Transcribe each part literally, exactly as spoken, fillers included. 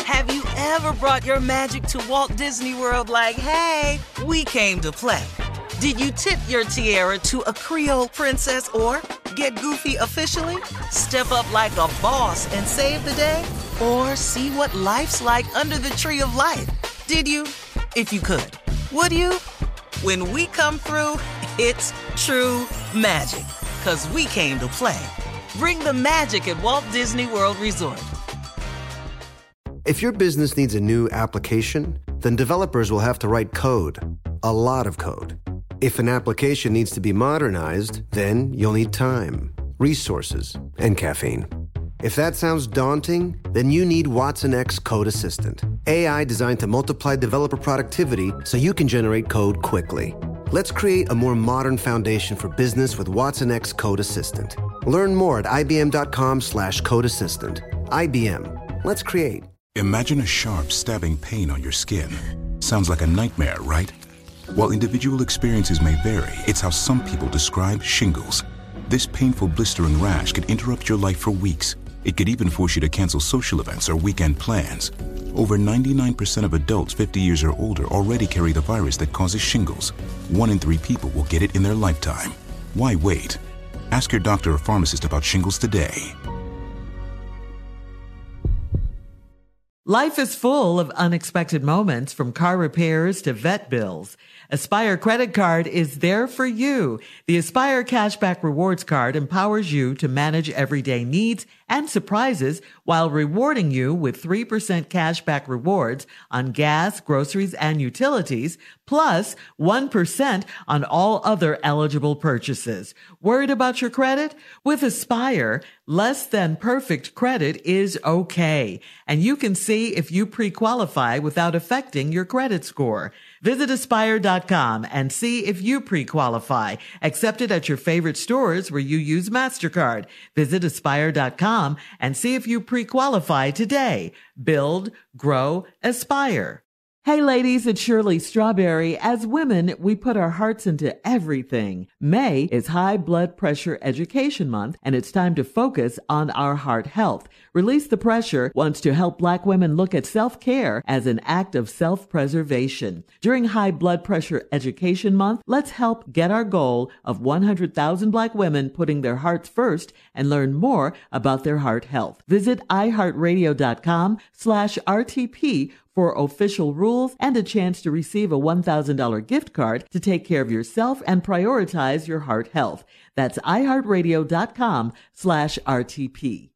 Have you ever brought your magic to Walt Disney World like, hey, we came to play? Did you tip your tiara to a Creole princess or get goofy officially? Step up like a boss and save the day? Or see what life's like under the tree of life? Did you? If you could. Would you? When we come through, it's true magic. 'Cause we came to play. Bring the magic at Walt Disney World Resort. If your business needs a new application, then developers will have to write code. A lot of code. If an application needs to be modernized, then you'll need time, resources, and caffeine. If that sounds daunting, then you need Watson X Code Assistant, A I designed to multiply developer productivity so you can generate code quickly. Let's create a more modern foundation for business with Watson X Code Assistant. Learn more at ibm.com slash code assistant. I B M. Let's create. Imagine a sharp, stabbing pain on your skin. Sounds like a nightmare, right? While individual experiences may vary, it's how some people describe shingles. This painful, blistering rash could interrupt your life for weeks. It could even force you to cancel social events or weekend plans. Over ninety-nine percent of adults fifty years or older already carry the virus that causes shingles. One in three people will get it in their lifetime. Why wait? Ask your doctor or pharmacist about shingles today. Life is full of unexpected moments, from car repairs to vet bills. Aspire Credit Card is there for you. The Aspire Cashback Rewards Card empowers you to manage everyday needs and surprises while rewarding you with three percent cashback rewards on gas, groceries, and utilities, plus one percent on all other eligible purchases. Worried about your credit? With Aspire, less than perfect credit is okay, and you can see if you pre-qualify without affecting your credit score. Visit aspire dot com and see if you pre-qualify. Accepted at your favorite stores where you use MasterCard. Visit aspire dot com and see if you pre-qualify today. Build, grow, aspire. Hey ladies, it's Shirley Strawberry. As women, we put our hearts into everything. May is High Blood Pressure Education Month, and it's time to focus on our heart health. Release the Pressure wants to help Black women look at self-care as an act of self-preservation. During High Blood Pressure Education Month, let's help get our goal of one hundred thousand Black women putting their hearts first and learn more about their heart health. Visit iheartradio.com slash RTP for official rules and a chance to receive a one thousand dollars gift card to take care of yourself and prioritize your heart health. That's iheartradio.com slash RTP.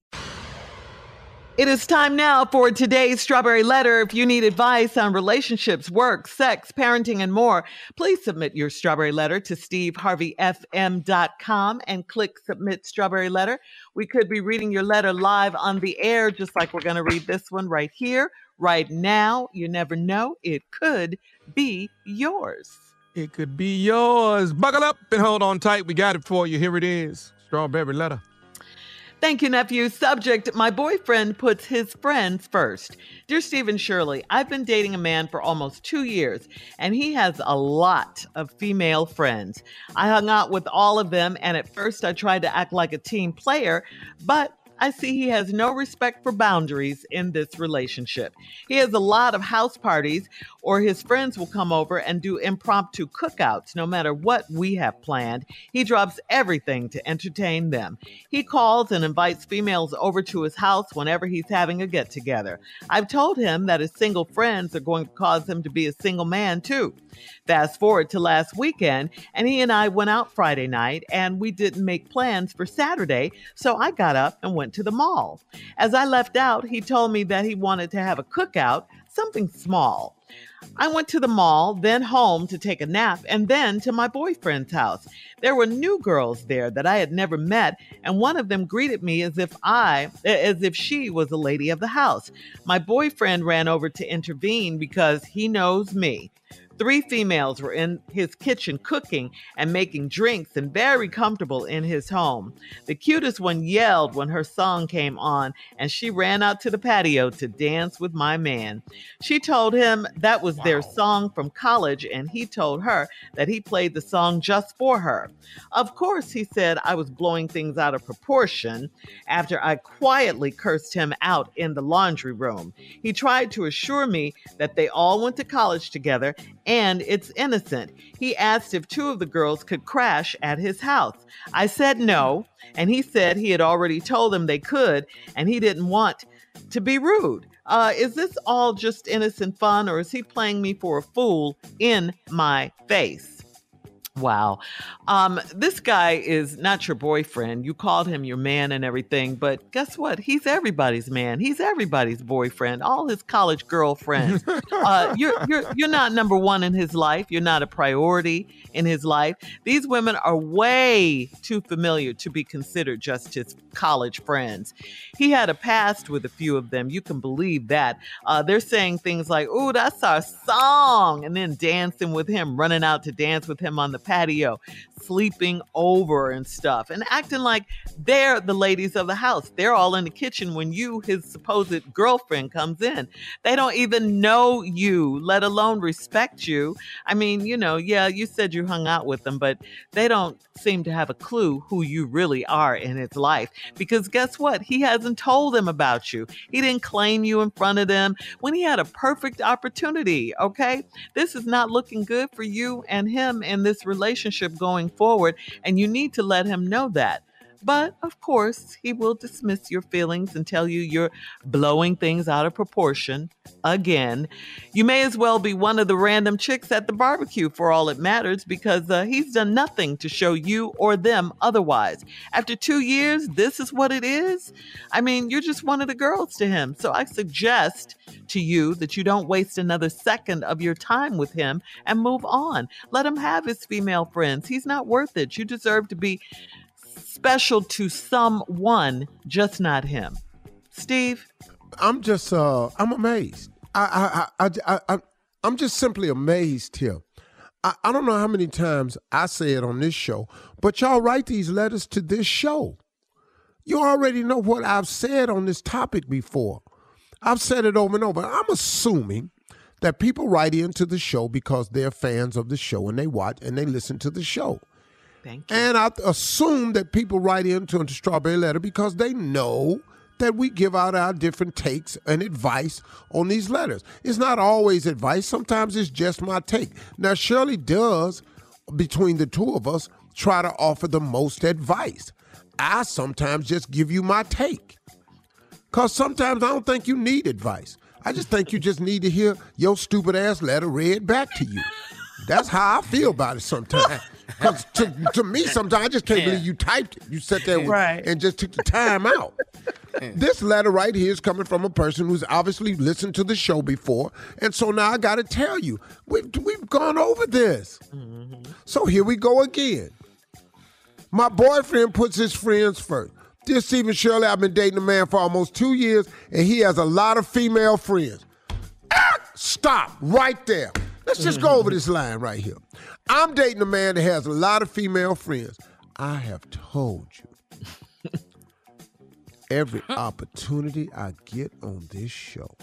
It is time now for today's Strawberry Letter. If you need advice on relationships, work, sex, parenting, and more, please submit your Strawberry Letter to steve harvey f m dot com and click Submit Strawberry Letter. We could be reading your letter live on the air, just like we're going to read this one right here, right now. You never know. It could be yours. It could be yours. Buckle up and hold on tight. We got it for you. Here it is. Strawberry Letter. Thank you, nephew. Subject, my boyfriend puts his friends first. Dear Steve and Shirley, I've been dating a man for almost two years, and he has a lot of female friends. I hung out with all of them, and at first I tried to act like a team player, but I see he has no respect for boundaries in this relationship. He has a lot of house parties, or his friends will come over and do impromptu cookouts no matter what we have planned. He drops everything to entertain them. He calls and invites females over to his house whenever he's having a get-together. I've told him that his single friends are going to cause him to be a single man too. Fast forward to last weekend, and he and I went out Friday night, and we didn't make plans for Saturday, so I got up and went to the mall. As I left out, he told me that he wanted to have a cookout, something small. I went to the mall, then home to take a nap, and then to my boyfriend's house. There were new girls there that I had never met, and one of them greeted me as if I, as if she was the lady of the house. My boyfriend ran over to intervene because he knows me. Three females were in his kitchen cooking and making drinks and very comfortable in his home. The cutest one yelled when her song came on, and she ran out to the patio to dance with my man. She told him that was wow. their song from college, and he told her that he played the song just for her. Of course, he said I was blowing things out of proportion after I quietly cursed him out in the laundry room. He tried to assure me that they all went to college together and it's innocent. He asked if two of the girls could crash at his house. I said no, and he said he had already told them they could, and he didn't want to be rude. Uh, is this all just innocent fun, or is he playing me for a fool in my face? Wow. Um, this guy is not your boyfriend. You called him your man and everything, but guess what? He's everybody's man. He's everybody's boyfriend, all his college girlfriends. uh, you're, you're, you're not number one in his life. You're not a priority in his life. These women are way too familiar to be considered just his college friends. He had a past with a few of them. You can believe that. Uh, they're saying things like, "Ooh, that's our song," and then dancing with him, running out to dance with him on the patio, sleeping over and stuff, and acting like they're the ladies of the house. They're all in the kitchen when you, his supposed girlfriend, comes in. They don't even know you, let alone respect you. I mean, you know, yeah, you said you hung out with them, but they don't seem to have a clue who you really are in his life. Because guess what? He hasn't told them about you. He didn't claim you in front of them when he had a perfect opportunity, okay? This is not looking good for you and him in this relationship going forward, and you need to let him know that. But of course, he will dismiss your feelings and tell you you're blowing things out of proportion again. You may as well be one of the random chicks at the barbecue for all it matters, because uh, he's done nothing to show you or them otherwise. After two years, this is what it is. I mean, you're just one of the girls to him. So I suggest to you that you don't waste another second of your time with him and move on. Let him have his female friends. He's not worth it. You deserve to be special to someone, just not him. Steve? I'm just, uh, I'm amazed. I, I, I, I, I, I'm just simply amazed here. I, I don't know how many times I say it on this show, but y'all write these letters to this show. You already know what I've said on this topic before. I've said it over and over. I'm assuming that people write into the show because they're fans of the show and they watch and they listen to the show. Thank you. And I assume that people write into the Strawberry Letter because they know that we give out our different takes and advice on these letters. It's not always advice. Sometimes it's just my take. Now, Shirley does, between the two of us, try to offer the most advice. I sometimes just give you my take. Because sometimes I don't think you need advice. I just think you just need to hear your stupid ass letter read back to you. That's how I feel about it sometimes. Because to, to me, sometimes I just can't yeah. believe you typed it. You sat there with, right. and just took the time out. This letter right here is coming from a person who's obviously listened to the show before. And so now I got to tell you, we've, we've gone over this. Mm-hmm. So here we go again. My boyfriend puts his friends first. Dear Stephen Shirley, I've been dating a man for almost two years, and he has a lot of female friends. Ah, stop right there. Let's just go over this line right here. I'm dating a man that has a lot of female friends. I have told you every opportunity I get on this show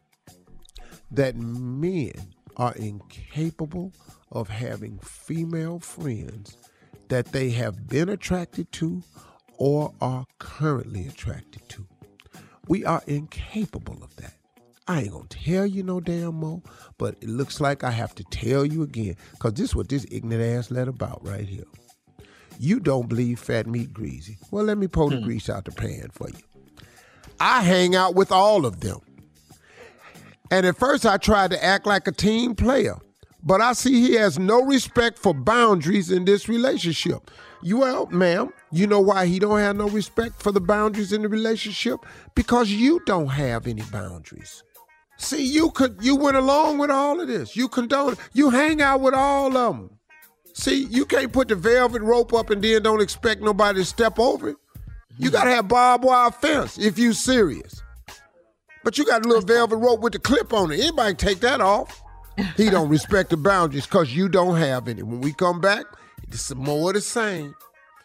that men are incapable of having female friends that they have been attracted to or are currently attracted to. We are incapable of that. I ain't gonna tell you no damn more, but it looks like I have to tell you again, because this is what this ignorant ass letter about right here. You don't believe fat meat greasy. Well, let me pull the hmm. grease out the pan for you. I hang out with all of them. And at first I tried to act like a team player, but I see he has no respect for boundaries in this relationship. You, well, ma'am, you know why he don't have no respect for the boundaries in the relationship? Because you don't have any boundaries. See, you could you went along with all of this. You condone, you hang out with all of them. See, you can't put the velvet rope up and then don't expect nobody to step over it. You got to have barbed wire fence if you serious. But you got a little velvet rope with the clip on it. Anybody can take that off. He don't respect the boundaries because you don't have any. When we come back, it's more of the same.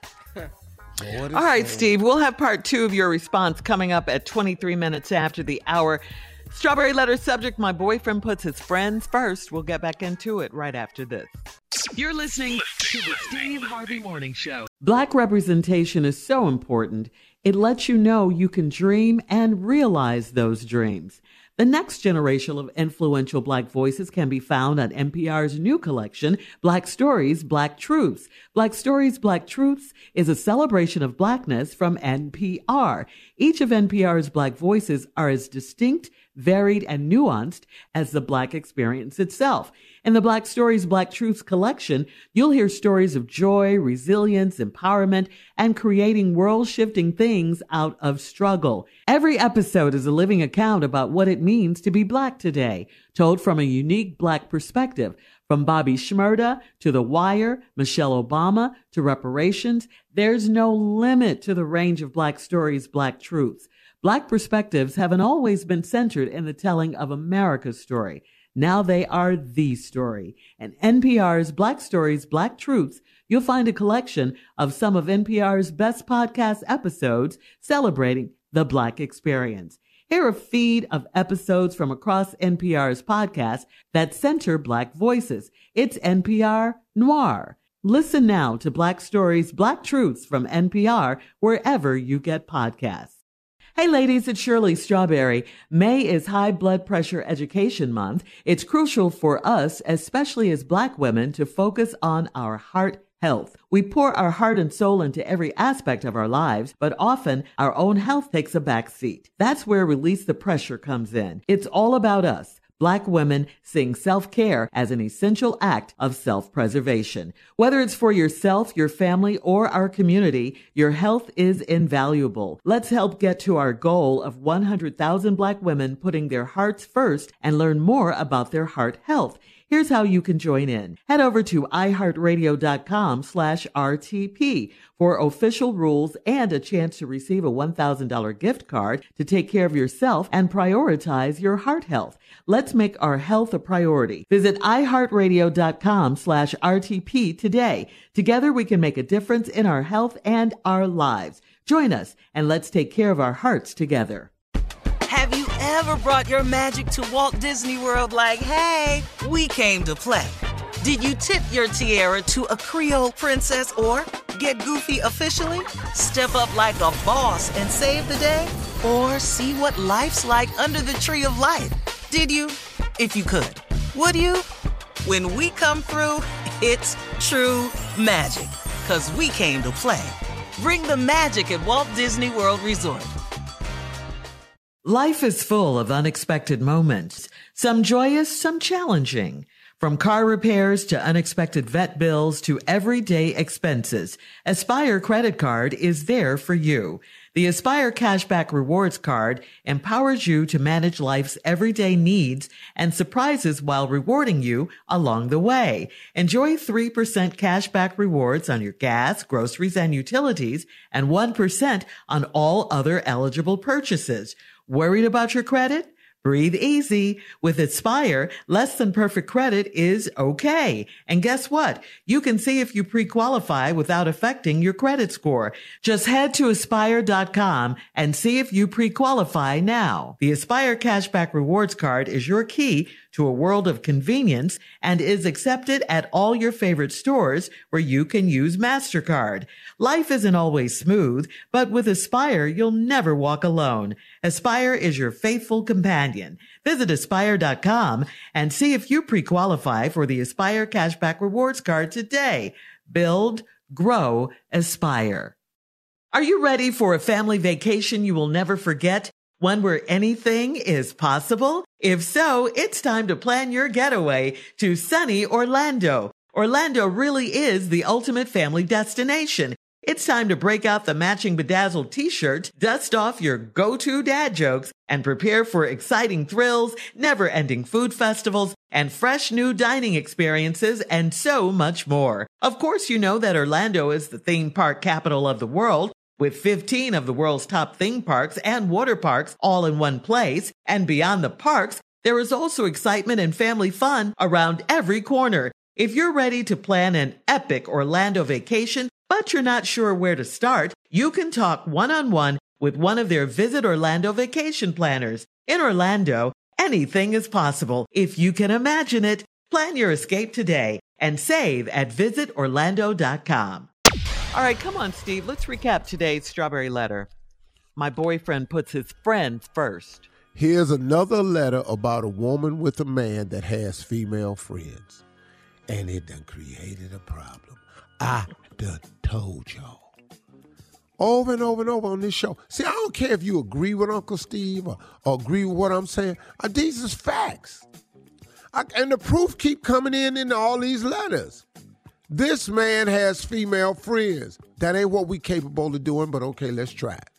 All right, Steve, we'll have part two of your response coming up at twenty-three minutes after the hour. Strawberry letter subject, my boyfriend puts his friends first. We'll get back into it right after this. You're listening to the Steve Harvey Morning Show. Black representation is so important. It lets you know you can dream and realize those dreams. The next generation of influential Black voices can be found on N P R's new collection, Black Stories, Black Truths. Black Stories, Black Truths is a celebration of Blackness from N P R. Each of N P R's Black voices are as distinct, varied, and nuanced as the Black experience itself. In the Black Stories, Black Truths collection, you'll hear stories of joy, resilience, empowerment, and creating world-shifting things out of struggle. Every episode is a living account about what it means to be Black today, told from a unique Black perspective. From Bobby Shmurda to The Wire, Michelle Obama to reparations, there's no limit to the range of Black Stories, Black Truths. Black perspectives haven't always been centered in the telling of America's story. Now they are the story. In N P R's Black Stories, Black Truths, you'll find a collection of some of N P R's best podcast episodes celebrating the Black experience. Hear a feed of episodes from across N P R's podcasts that center Black voices. It's N P R Noir. Listen now to Black Stories, Black Truths from N P R wherever you get podcasts. Hey ladies, it's Shirley Strawberry. May is High Blood Pressure Education Month. It's crucial for us, especially as Black women, to focus on our heart health. We pour our heart and soul into every aspect of our lives, but often our own health takes a back seat. That's where Release the Pressure comes in. It's all about us. Black women seeing self-care as an essential act of self-preservation. Whether it's for yourself, your family, or our community, your health is invaluable. Let's help get to our goal of one hundred thousand Black women putting their hearts first and learn more about their heart health. Here's how you can join in. Head over to iHeartRadio.com slash RTP for official rules and a chance to receive a one thousand dollars gift card to take care of yourself and prioritize your heart health. Let's make our health a priority. Visit iHeartRadio.com slash RTP today. Together we can make a difference in our health and our lives. Join us and let's take care of our hearts together. Have you ever brought your magic to Walt Disney World like, hey, we came to play? Did you tip your tiara to a Creole princess or get goofy officially? Step up like a boss and save the day? Or see what life's like under the tree of life? Did you? If you could. Would you? When we come through, it's true magic. 'Cause we came to play. Bring the magic at Walt Disney World Resort. Life is full of unexpected moments, some joyous, some challenging. From car repairs to unexpected vet bills to everyday expenses, Aspire Credit Card is there for you. The Aspire Cashback Rewards Card empowers you to manage life's everyday needs and surprises while rewarding you along the way. Enjoy three percent cashback rewards on your gas, groceries, and utilities, and one percent on all other eligible purchases. Worried about your credit? Breathe easy. With Aspire, less than perfect credit is okay. And guess what? You can see if you pre-qualify without affecting your credit score. Just head to aspire dot com and see if you pre-qualify now. The Aspire Cashback Rewards Card is your key to a world of convenience and is accepted at all your favorite stores where you can use MasterCard. Life isn't always smooth, but with Aspire, you'll never walk alone. Aspire is your faithful companion. Visit aspire dot com and see if you pre-qualify for the Aspire Cashback Rewards Card today. Build, grow, aspire. Are you ready for a family vacation you will never forget? One where anything is possible? If so, it's time to plan your getaway to sunny Orlando. Orlando really is the ultimate family destination. It's time to break out the matching bedazzled t-shirt, dust off your go-to dad jokes, and prepare for exciting thrills, never-ending food festivals, and fresh new dining experiences, and so much more. Of course, you know that Orlando is the theme park capital of the world, with fifteen of the world's top theme parks and water parks all in one place. And beyond the parks, There is also excitement and family fun around every corner. If you're ready to plan an epic Orlando vacation, but you're not sure where to start, you can talk one-on-one with one of their Visit Orlando vacation planners. In Orlando, anything is possible if you can imagine it. Plan your escape today and save at visit orlando dot com. All right, come on, Steve. Let's recap today's Strawberry Letter. My boyfriend puts his friends first. Here's another letter about a woman with a man that has female friends. And it done created a problem. I done told y'all. Over and over and over on this show. See, I don't care if you agree with Uncle Steve or, or agree with what I'm saying. Uh, these is facts. I, and the proof keep coming in in all these letters. This man has female friends. That ain't what we capable of doing, but okay, let's try it.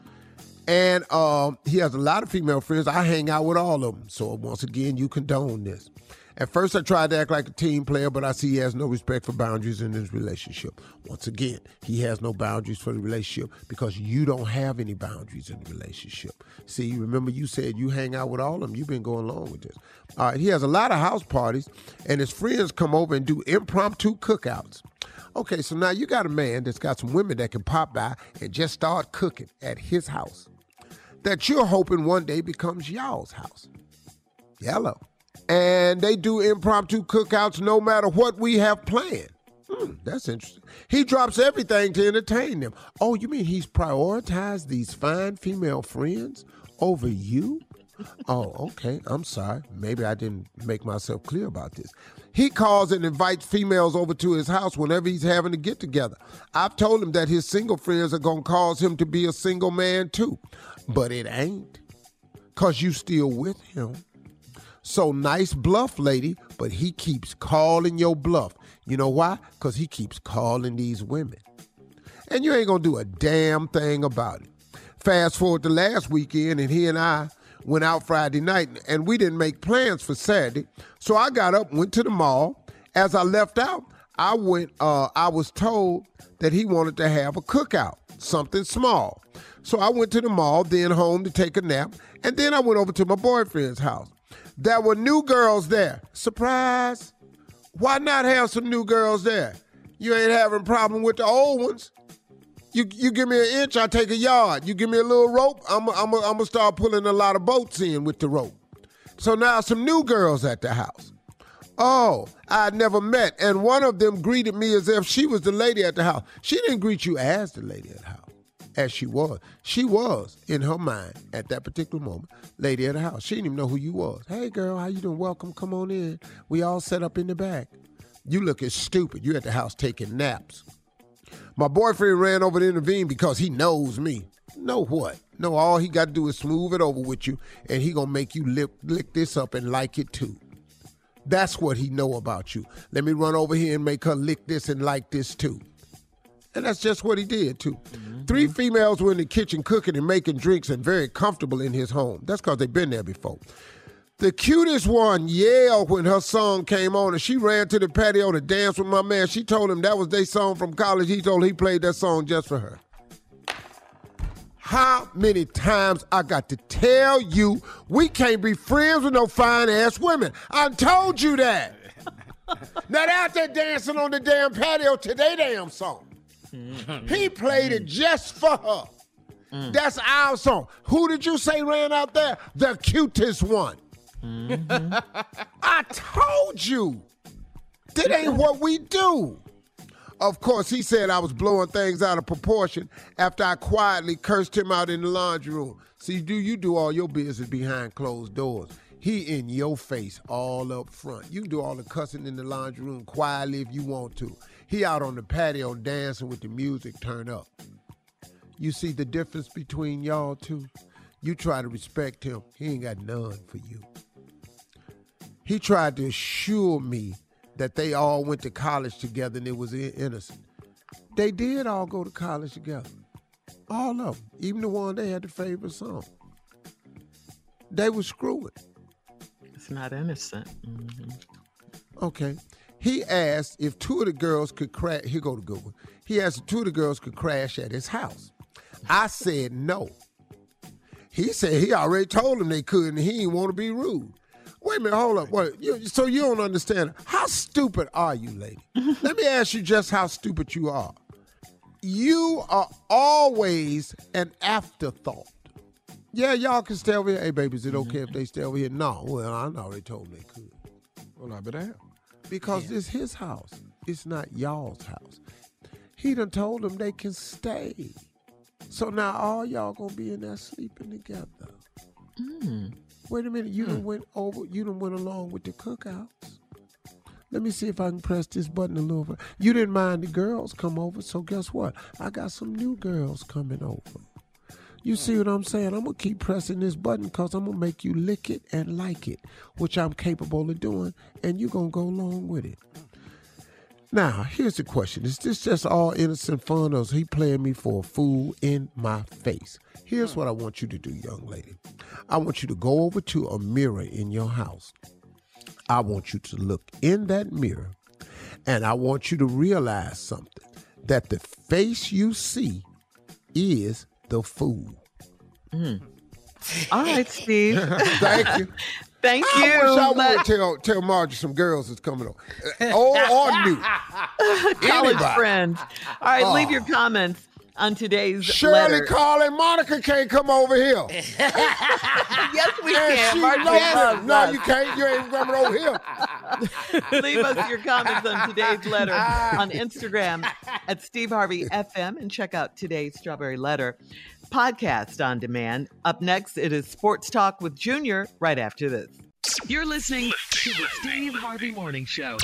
And um, he has a lot of female friends. I hang out with all of them. So once again, you condone this. At first, I tried to act like a team player, but I see he has no respect for boundaries in his relationship. Once again, he has no boundaries for the relationship because you don't have any boundaries in the relationship. See, remember you said you hang out with all of them. You've been going along with this. All right, he has a lot of house parties, and his friends come over and do impromptu cookouts. Okay, so now you got a man that's got some women that can pop by and just start cooking at his house that you're hoping one day becomes y'all's house. Yellow. And they do impromptu cookouts no matter what we have planned. Hmm, that's interesting. He drops everything to entertain them. Oh, you mean he's prioritized these fine female friends over you? Oh, okay. I'm sorry. Maybe I didn't make myself clear about this. He calls and invites females over to his house whenever he's having a get-together. I've told him that his single friends are going to cause him to be a single man too. But it ain't, because you still with him. So nice bluff, lady, but he keeps calling your bluff. You know why? Because he keeps calling these women. And you ain't going to do a damn thing about it. Fast forward to last weekend, and he and I went out Friday night, and we didn't make plans for Saturday. So I got up, went to the mall. As I left out, I went. Uh, I was told that he wanted to have a cookout, something small. So I went to the mall, then home to take a nap, and then I went over to my boyfriend's house. There were new girls there. Surprise. Why not have some new girls there? You ain't having a problem with the old ones. You you give me an inch, I take a yard. You give me a little rope, I'm I'm I'm gonna start pulling a lot of boats in with the rope. So now some new girls at the house. Oh, I'd never met, and one of them greeted me as if she was the lady at the house. She didn't greet you as the lady at the house, as she was. She was, in her mind, at that particular moment, lady at the house. She didn't even know who you was. Hey, girl, how you doing? Welcome, come on in. We all set up in the back. You looking stupid. You at the house taking naps. My boyfriend ran over to intervene because he knows me. Know what? No, all he got to do is smooth it over with you, and he gonna make you lick, lick this up and like it too. That's what he know about you. Let me run over here and make her lick this and like this too. And that's just what he did too. Mm-hmm. Three females were in the kitchen cooking and making drinks and very comfortable in his home. That's because they've been there before. The cutest one yelled when her song came on, and she ran to the patio to dance with my man. She told him that was their song from college. He told her he played that song just for her. How many times I got to tell you we can't be friends with no fine-ass women? I told you that. Now they're out there dancing on the damn patio to their damn song. He played it just for her. Mm. That's our song. Who did you say ran out there? The cutest one. Mm-hmm. I told you. That ain't what we do. Of course, he said I was blowing things out of proportion after I quietly cursed him out in the laundry room. See, do you do all your business behind closed doors? He in your face all up front. You can do all the cussing in the laundry room quietly if you want to. He out on the patio dancing with the music turned up. You see the difference between y'all two? You try to respect him. He ain't got none for you. He tried to assure me that they all went to college together and it was innocent. They did all go to college together. All of them. Even the one they had the favorite song. They were screwing. It's not innocent. Mm-hmm. Okay. He asked if two of the girls could crash. Here go the good one. He asked if two of the girls could crash at his house. I said no. He said he already told them they couldn't and he didn't want to be rude. Wait a minute, hold up. What, you, so you don't understand. How stupid are you, lady? Let me ask you just how stupid you are. You are always an afterthought. Yeah, y'all can stay over here. Hey, baby, is it okay if they stay over here? No. Well, I know they told me they could. Well, I bet I have. Because yeah. It's his house. It's not y'all's house. He done told them they can stay. So now all y'all gonna be in there sleeping together. Mm. Wait a minute, you mm. done went over, you done went along with the cookouts. Let me see if I can press this button a little bit. You didn't mind the girls come over, so guess what? I got some new girls coming over. You see what I'm saying? I'm going to keep pressing this button because I'm going to make you lick it and like it, which I'm capable of doing, and you're going to go along with it. Now, here's the question. Is this just all innocent fun, or is he playing me for a fool in my face? Here's what I want you to do, young lady. I want you to go over to a mirror in your house. I want you to look in that mirror, and I want you to realize something, that the face you see is the fool. Mm. All right, Steve. Thank you. Thank I you. I wish I Let... would tell, tell Margie some girls that's coming on. Old or new. College Anybody. friends. All right, Oh. leave your comments on today's Shirley, letter. Carl, and Monica can't come over here. Yes, we And can. she Margie loves loves it. No, us. you can't. You ain't coming over here. Leave us your comments on today's letter on Instagram at Steve Harvey F M and check out today's Strawberry Letter podcast on demand. Up next, it is Sports Talk with Junior right after this. You're listening to the Steve Harvey Morning Show.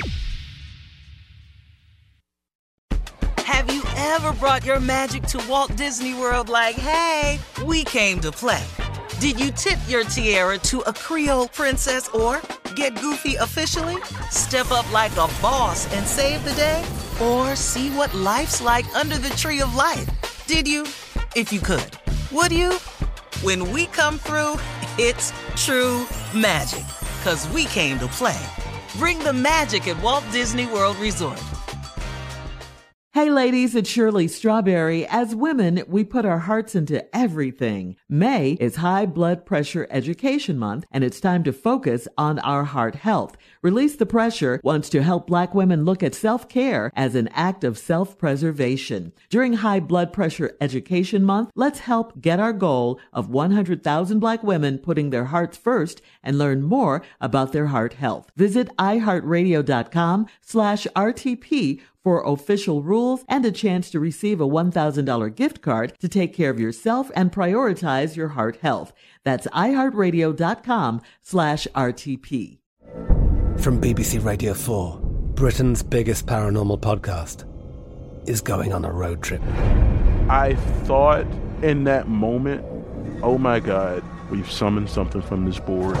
Have you ever brought your magic to Walt Disney World like, hey, we came to play? Did you tip your tiara to a Creole princess or get goofy officially? Step up like a boss and save the day? Or see what life's like under the tree of life? Did you? If you could. Would you? When we come through, it's true magic. 'Cause we came to play. Bring the magic at Walt Disney World Resort. Hey ladies, it's Shirley Strawberry. As women, we put our hearts into everything. May is High Blood Pressure Education Month, and it's time to focus on our heart health. Release the Pressure wants to help Black women look at self-care as an act of self-preservation. During High Blood Pressure Education Month, let's help get our goal of one hundred thousand Black women putting their hearts first and learn more about their heart health. Visit iHeartRadio.com slash RTP for official rules and a chance to receive a one thousand dollars gift card to take care of yourself and prioritize your heart health. That's iHeartRadio.com slash RTP. From B B C Radio four, Britain's biggest paranormal podcast is going on a road trip. I thought in that moment, oh my God, we've summoned something from this board.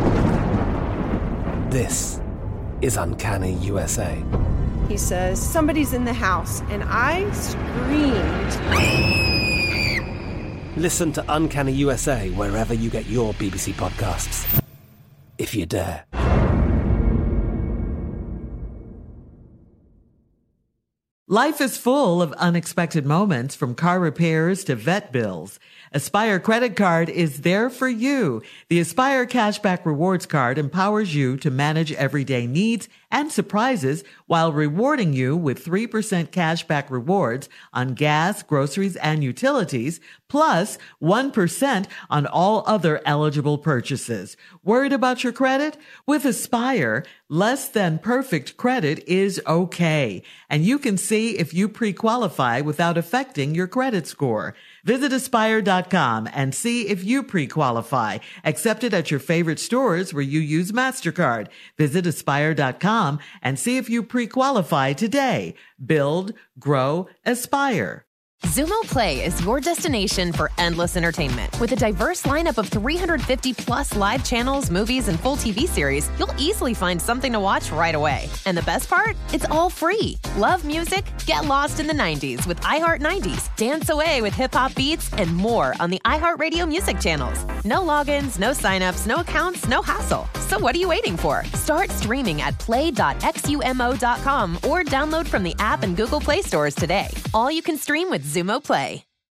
This is Uncanny U S A. He says, somebody's in the house, and I screamed. Listen to Uncanny U S A wherever you get your B B C podcasts, if you dare. Life is full of unexpected moments, from car repairs to vet bills. Aspire Credit Card is there for you. The Aspire Cashback Rewards Card empowers you to manage everyday needs and surprises while rewarding you with three percent cashback rewards on gas, groceries, and utilities, plus one percent on all other eligible purchases. Worried about your credit? With Aspire, less than perfect credit is okay, and you can see if you pre-qualify without affecting your credit score. Visit aspire dot com and see if you pre-qualify. Accepted at your favorite stores where you use MasterCard. Visit aspire dot com and see if you pre-qualify today. Build, grow, aspire. Xumo Play is your destination for endless entertainment. With a diverse lineup of three hundred fifty plus live channels, movies, and full T V series, you'll easily find something to watch right away. And the best part? It's all free. Love music? Get lost in the nineties with iHeart nineties. Dance away with hip-hop beats and more on the iHeartRadio music channels. No logins, no signups, no accounts, no hassle. So what are you waiting for? Start streaming at play dot xumo dot com or download from the app and Google Play stores today. All you can stream with Xumo Play.